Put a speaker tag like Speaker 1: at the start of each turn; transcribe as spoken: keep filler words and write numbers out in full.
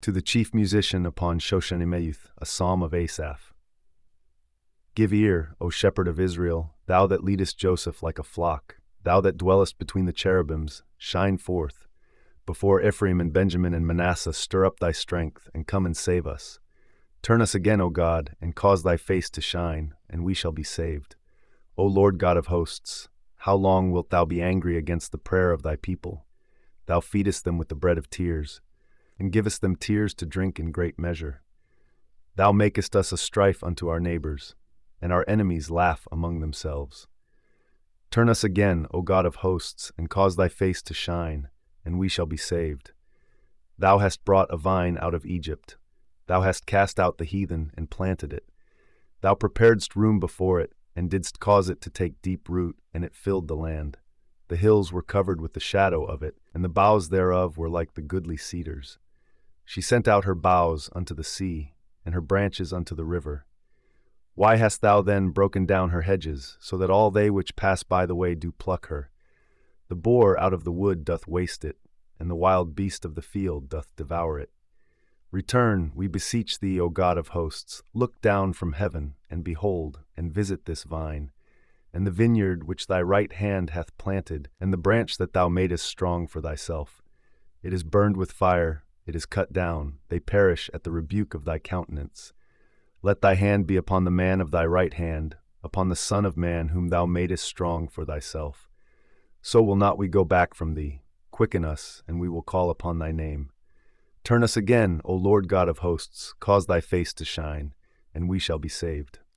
Speaker 1: To the chief musician upon Shoshanemeith, a psalm of Asaph. Give ear, O shepherd of Israel, thou that leadest Joseph like a flock, thou that dwellest between the cherubims, shine forth. Before Ephraim and Benjamin and Manasseh, stir up thy strength, and come and save us. Turn us again, O God, and cause thy face to shine, and we shall be saved. O Lord God of hosts, how long wilt thou be angry against the prayer of thy people? Thou feedest them with the bread of tears, and givest them tears to drink in great measure. Thou makest us a strife unto our neighbors, and our enemies laugh among themselves. Turn us again, O God of hosts, and cause thy face to shine, and we shall be saved. Thou hast brought a vine out of Egypt. Thou hast cast out the heathen and planted it. Thou preparedst room before it, and didst cause it to take deep root, and it filled the land. The hills were covered with the shadow of it, and the boughs thereof were like the goodly cedars. She sent out her boughs unto the sea, and her branches unto the river. Why hast thou then broken down her hedges, so that all they which pass by the way do pluck her? The boar out of the wood doth waste it, and the wild beast of the field doth devour it. Return, we beseech thee, O God of hosts, look down from heaven, and behold, and visit this vine, and the vineyard which thy right hand hath planted, and the branch that thou madest strong for thyself. It is burned with fire, it is cut down, they perish at the rebuke of thy countenance. Let thy hand be upon the man of thy right hand, upon the Son of Man whom thou madest strong for thyself. So will not we go back from thee. Quicken us, and we will call upon thy name. Turn us again, O Lord God of hosts, cause thy face to shine, and we shall be saved.